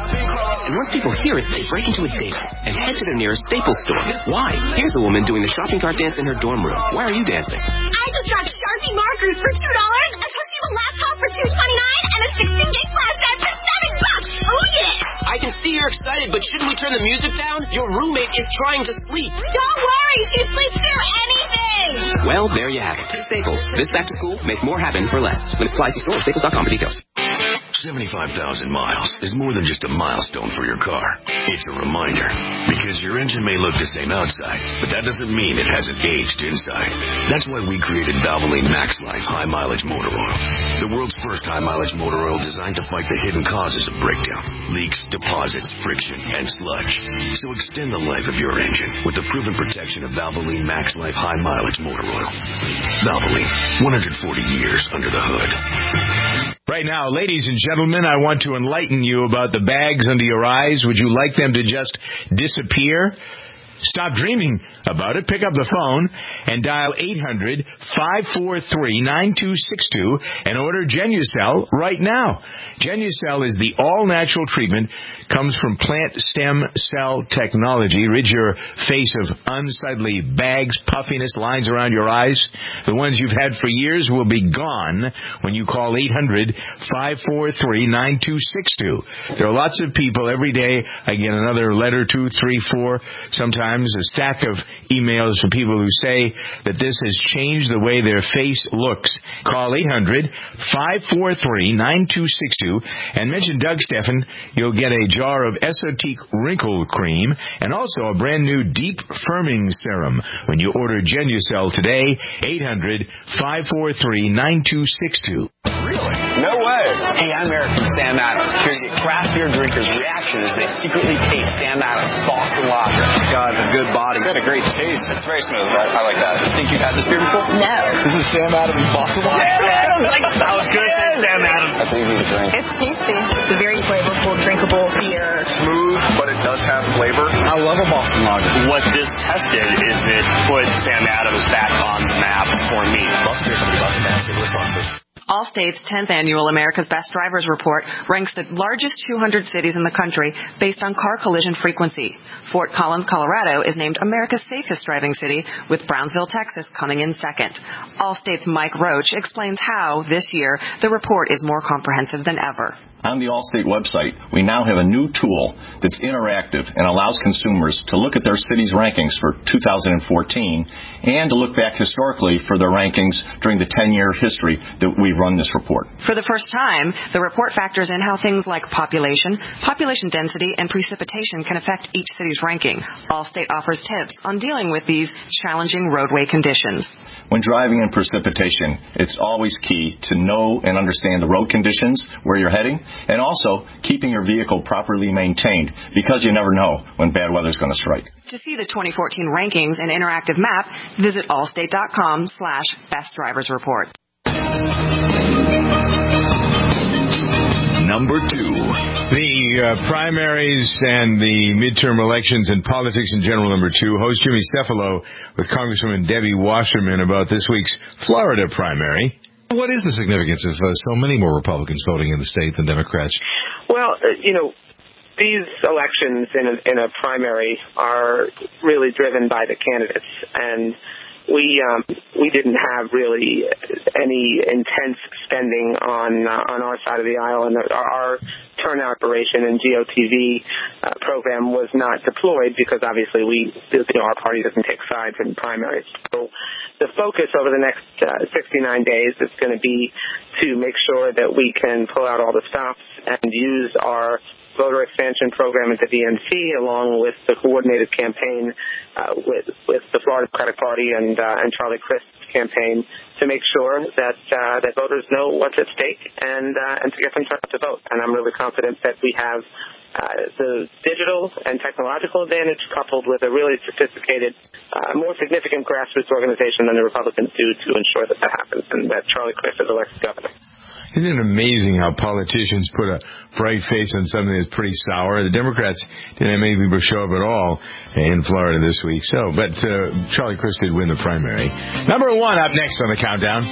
And once people hear it, they break into a dance and head to their nearest Staples store. Why? Here's a woman doing the shopping cart dance in her dorm room. Why are you dancing? I just got Sharpie markers for two dollars, a Toshiba laptop for two twenty-nine, and a sixteen gig flash drive for seven bucks. Oh, yeah! I can see you're excited, but shouldn't we turn the music down? Your roommate is trying to sleep. Don't worry, she sleeps through anything. Well, there you have it. Staples. This back to school, make more happen for less. When it's supplies to store, staples dot com for details. seventy-five thousand miles is more than just a milestone for your car. It's a reminder, because your engine may look the same outside, but that doesn't mean it hasn't aged inside. That's why we created Valvoline Max Life High Mileage Motor Oil, the world's first high mileage motor oil designed to fight the hidden causes of breakdown, leaks, deposits, friction, and sludge. So extend the life of your engine with the proven protection of Valvoline Max Life High Mileage Motor Oil. Valvoline, one hundred forty years under the hood. Right now, ladies and gentlemen, I want to enlighten you about the bags under your eyes. Would you like them to just disappear? Stop dreaming about it. Pick up the phone and dial eight hundred, five four three, nine two six two and order Genucel right now. Genucel is the all-natural treatment, comes from plant stem cell technology. Rid your face of unsightly bags, puffiness, lines around your eyes. The ones you've had for years will be gone when you call eight hundred, five four three, nine two six two. There are lots of people every day. I get another letter, two, three, four, sometimes a stack of emails from people who say that this has changed the way their face looks. Call eight hundred, five four three, nine two six two and mention Doug Steffen. You'll get a jar of Esotique Wrinkle Cream and also a brand new Deep Firming Serum when you order Genucel today. eight hundred, five four three, nine two six two. Really? No way. Hey, I'm Eric from Sam Adams, here to get craft beer drinkers' reaction as they secretly taste Sam Adams Boston Lager. God, a good body. It's got a great taste. It's very smooth. I, I like that. You think you've had this beer before? No. This is Sam Adams Boston Lager. Sam Adams! Like, that was good. Yes. Sam Adams. That's easy to drink. It's tasty. It's a very flavorful, drinkable beer. Smooth, but it does have flavor. I love a Boston Lager. What this tested is it put Sam Adams back on the map for me. Boston Beer Company, Boston, Mass. Give us Boston. Allstate's tenth annual America's Best Drivers Report ranks the largest two hundred cities in the country based on car collision frequency. Fort Collins, Colorado is named America's safest driving city, with Brownsville, Texas coming in second. Allstate's Mike Roach explains how, this year, the report is more comprehensive than ever. On the Allstate website, we now have a new tool that's interactive and allows consumers to look at their city's rankings for two thousand fourteen and to look back historically for their rankings during the ten-year history that we've run this report. For the first time, the report factors in how things like population, population density, and precipitation can affect each city's ranking. Allstate offers tips on dealing with these challenging roadway conditions. When driving in precipitation, it's always key to know and understand the road conditions, where you're heading, and also keeping your vehicle properly maintained, because you never know when bad weather is going to strike. To see the twenty fourteen rankings and interactive map, visit allstate.com slash best drivers report. Number two. The uh, primaries and the midterm elections and politics in general, number two. Host Jimmy Cefalo with Congresswoman Debbie Wasserman about this week's Florida primary. What is the significance of uh, so many more Republicans voting in the state than Democrats? Well, uh, you know, these elections in a, in a primary are really driven by the candidates, and we um, we didn't have really any intense spending on uh, on our side of the aisle, and our, our turnout operation and G O T V uh, program was not deployed because obviously we, you know, our party doesn't take sides in primaries. So the focus over the next uh, sixty-nine days is going to be to make sure that we can pull out all the stops and use our voter expansion program at the D N C, along with the coordinated campaign uh, with with the Florida Democratic Party and uh, and Charlie Crist's campaign to make sure that uh, that voters know what's at stake and uh, and to get them turned out to vote. And I'm really confident that we have uh, the digital and technological advantage coupled with a really sophisticated, uh, more significant grassroots organization than the Republicans do to ensure that that happens and that Charlie Crist is elected governor. Isn't it amazing how politicians put a bright face on something that's pretty sour? The Democrats didn't have many people show up at all in Florida this week. So, but uh, Charlie Crist did win the primary. Number one up next on the countdown.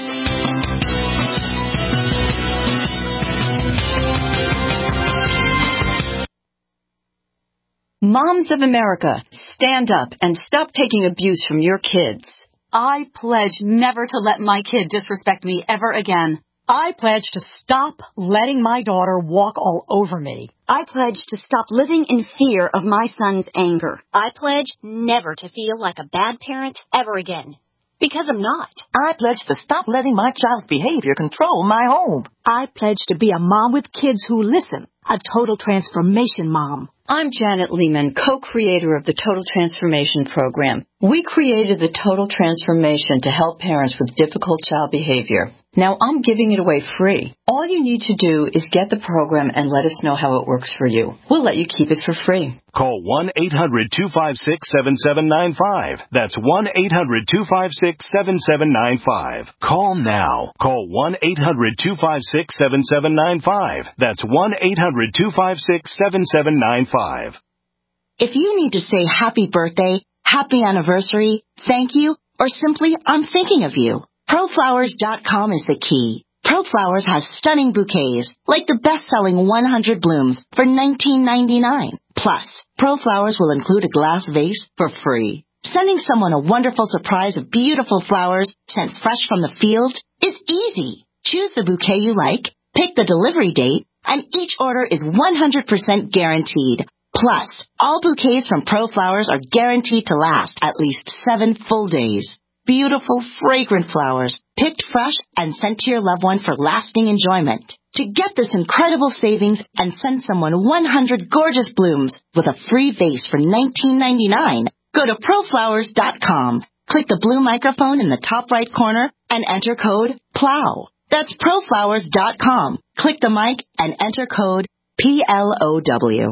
Moms of America, stand up and stop taking abuse from your kids. I pledge never to let my kid disrespect me ever again. I pledge to stop letting my daughter walk all over me. I pledge to stop living in fear of my son's anger. I pledge never to feel like a bad parent ever again. Because I'm not. I pledge to stop letting my child's behavior control my home. I pledge to be a mom with kids who listen. A total transformation mom. I'm Janet Lehman, co-creator of the Total Transformation Program. We created the Total Transformation to help parents with difficult child behavior. Now I'm giving it away free. All you need to do is get the program and let us know how it works for you. We'll let you keep it for free. Call one eight hundred two five six seven seven nine five. That's one eight hundred two five six seven seven nine five. Call now. Call one eight hundred two five six seven seven nine five. That's one eight hundred two five six seven seven nine five. If you need to say happy birthday, happy anniversary, thank you, or simply I'm thinking of you, pro flowers dot com is the key. ProFlowers has stunning bouquets, like the best-selling one hundred blooms for nineteen ninety-nine. Plus, ProFlowers will include a glass vase for free. Sending someone a wonderful surprise of beautiful flowers sent fresh from the field is easy. Choose the bouquet you like, pick the delivery date, and each order is one hundred percent guaranteed. Plus, all bouquets from ProFlowers are guaranteed to last at least seven full days. Beautiful, fragrant flowers, picked fresh and sent to your loved one for lasting enjoyment. To get this incredible savings and send someone one hundred gorgeous blooms with a free vase for nineteen ninety-nine, go to pro flowers dot com. Click the blue microphone in the top right corner and enter code PLOW. That's pro flowers dot com. Click the mic and enter code P L O W.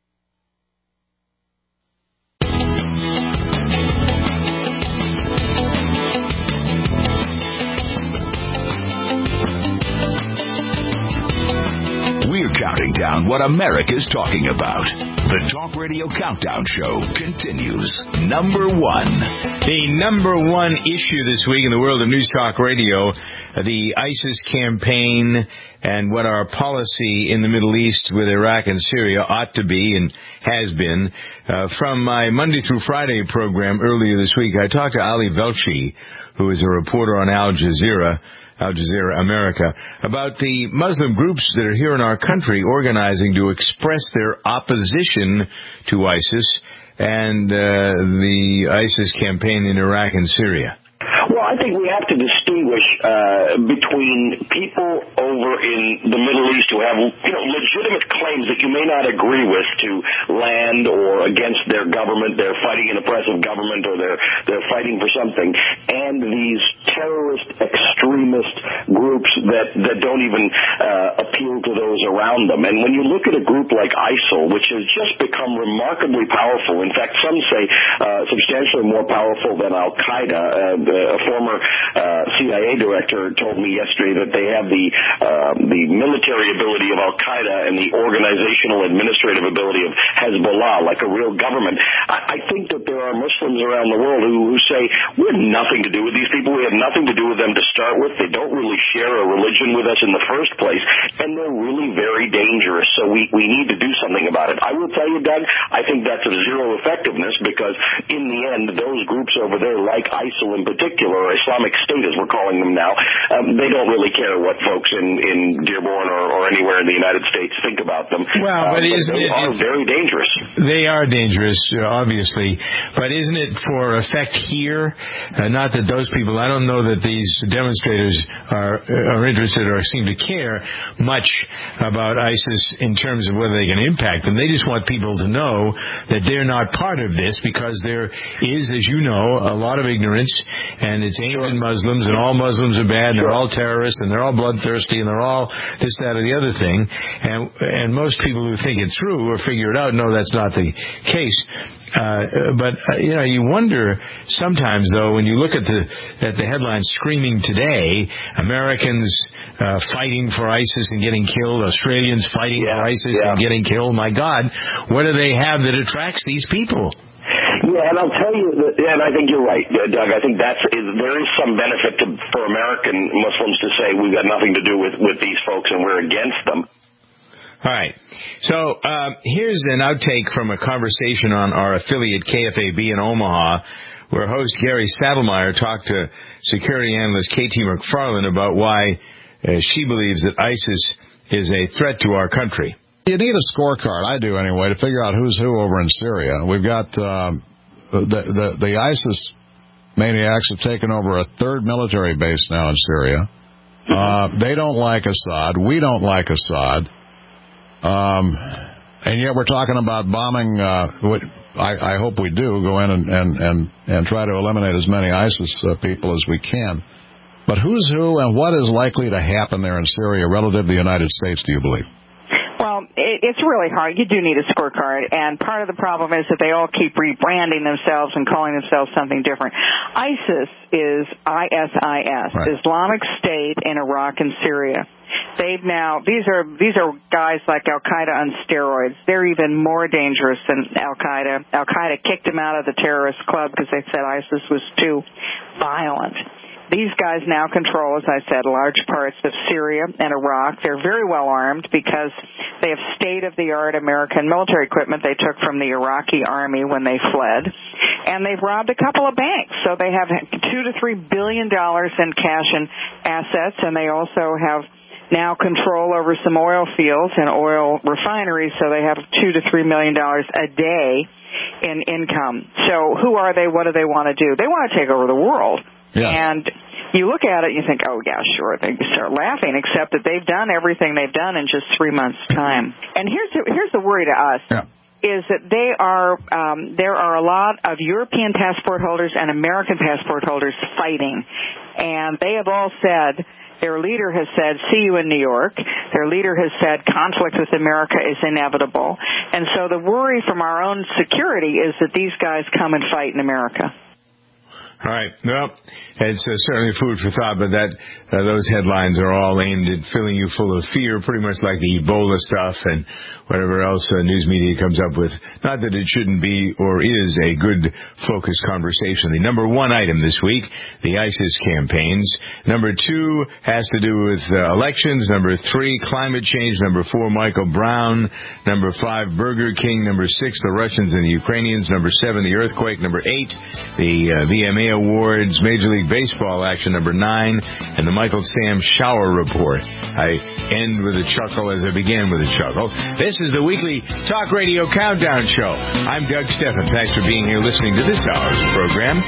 We're counting down what America's talking about. The Talk Radio Countdown Show continues. Number one. The number one issue this week in the world of News Talk Radio, the ISIS campaign and what our policy in the Middle East with Iraq and Syria ought to be and has been. Uh, from my Monday through Friday program earlier this week, I talked to Ali Velshi, who is a reporter on Al Jazeera, Al Jazeera America, about the Muslim groups that are here in our country organizing to express their opposition to ISIS and uh, the ISIS campaign in Iraq and Syria. Well, I think we have to distinguish uh, between people over in the Middle East who have, you know, legitimate claims that you may not agree with to land or against their government. They're fighting an oppressive government, or they're they're fighting for something, and these terrorist extremist groups that that don't even uh, appeal to those around them. And when you look at a group like ISIL, which has just become remarkably powerful, in fact, some say uh, substantially more powerful than Al Qaeda. Uh, A former uh, C I A director told me yesterday that they have the uh, the military ability of Al Qaeda and the organizational administrative ability of Hezbollah, like a real government. I, I think that there are Muslims around the world who, who say, we have nothing to do with these people. We have nothing to do with them to start with. They don't really share a religion with us in the first place, and they're really very dangerous. So we, we need to do something about it. I will tell you, Doug, I think that's of zero effectiveness because in the end, those groups over there, like ISIL in particular, or Islamic State as we're calling them now, um, they don't really care what folks in, in Dearborn or, or anywhere in the United States think about them. Well, but um, isn't they it, are very dangerous. They are dangerous, uh, obviously, but isn't it for effect here? Uh, not that those people, I don't know that these demonstrators are are interested or seem to care much about ISIS in terms of whether they can impact them. They just want people to know that they're not part of this because there is, as you know, a lot of ignorance, and it's aimed at Muslims, and all Muslims are bad, and they're all terrorists, and they're all bloodthirsty, and they're all this, that, or the other thing. And and most people who think it through or figure it out know that's not the case. Uh, but, uh, you know, you wonder sometimes, though, when you look at the at the headlines screaming today, Americans uh, fighting for ISIS and getting killed, Australians fighting yeah, for ISIS yeah. and getting killed. My God, what do they have that attracts these people? Yeah, and I'll tell you, that, and I think you're right, Doug. I think that's there is some benefit to, for American Muslims to say we've got nothing to do with, with these folks and we're against them. All right. So um, here's an outtake from a conversation on our affiliate K F A B in Omaha, where host Gary Saddlemeyer talked to security analyst K T McFarland about why uh, she believes that ISIS is a threat to our country. You need a scorecard, I do anyway, to figure out who's who over in Syria. We've got um, the, the the ISIS maniacs have taken over a third military base now in Syria. Uh, they don't like Assad. We don't like Assad. Um, and yet we're talking about bombing, uh, what I, I hope we do, go in and, and, and, and try to eliminate as many ISIS uh, people as we can. But who's who and what is likely to happen there in Syria relative to the United States, do you believe? Well, it, it's really hard. You do need a scorecard, and part of the problem is that they all keep rebranding themselves and calling themselves something different. ISIS is I S I S, right. Islamic State in Iraq and Syria. They've now, these are, these are guys like Al-Qaeda on steroids. They're even more dangerous than Al-Qaeda. Al-Qaeda kicked them out of the terrorist club because they said ISIS was too violent. These guys now control, as I said, large parts of Syria and Iraq. They're very well armed because they have state-of-the-art American military equipment they took from the Iraqi army when they fled. And they've robbed a couple of banks. So they have two to three billion dollars in cash and assets, and they also have now control over some oil fields and oil refineries, so they have two to three million dollars a day in income. So who are they? What do they want to do? They want to take over the world. Yes. And you look at it and you think, oh, yeah, sure. They start laughing, except that they've done everything they've done in just three months' time. And here's the, here's the worry to us. Yeah. Is that they are, um, there are a lot of European passport holders and American passport holders fighting. And they have all said, their leader has said, see you in New York. Their leader has said conflict with America is inevitable. And so the worry from our own security is that these guys come and fight in America. All right. Well, it's uh, certainly food for thought, but that uh, those headlines are all aimed at filling you full of fear, pretty much like the Ebola stuff and whatever else uh, news media comes up with. Not that it shouldn't be or is a good focused conversation. The number one item this week, the ISIS campaigns. Number two has to do with uh, elections. Number three, climate change. Number four, Michael Brown. Number five, Burger King. Number six, the Russians and the Ukrainians. Number seven, the earthquake. Number eight, the uh, V M A Awards, Major League Baseball action, number nine, and the Michael Sam Shower Report. I end with a chuckle as I began with a chuckle. This is the weekly Talk Radio Countdown Show. I'm Doug Steffen. Thanks for being here listening to this hour's program.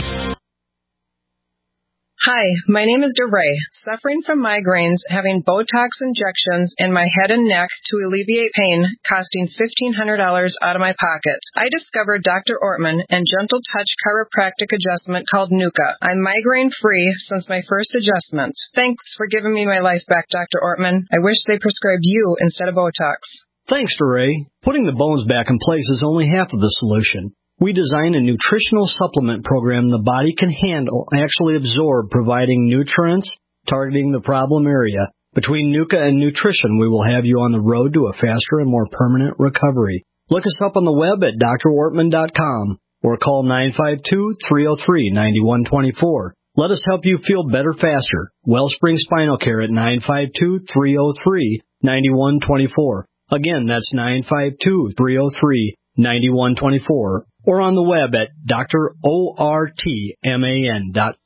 Hi, my name is DeRay, suffering from migraines, having Botox injections in my head and neck to alleviate pain, costing fifteen hundred dollars out of my pocket. I discovered Doctor Ortman and Gentle Touch chiropractic adjustment called Nuka. I'm migraine-free since my first adjustment. Thanks for giving me my life back, Doctor Ortman. I wish they prescribed you instead of Botox. Thanks, DeRay. Putting the bones back in place is only half of the solution. We design a nutritional supplement program the body can handle, actually absorb, providing nutrients, targeting the problem area. Between Nuka and nutrition, we will have you on the road to a faster and more permanent recovery. Look us up on the web at D R Ortman dot com or call nine five two, three oh three, nine one two four. Let us help you feel better faster. Wellspring Spinal Care at nine five two, three oh three, nine one two four. Again, that's nine five two, three oh three, nine one two four. Or on the web at D R O R T M A N dot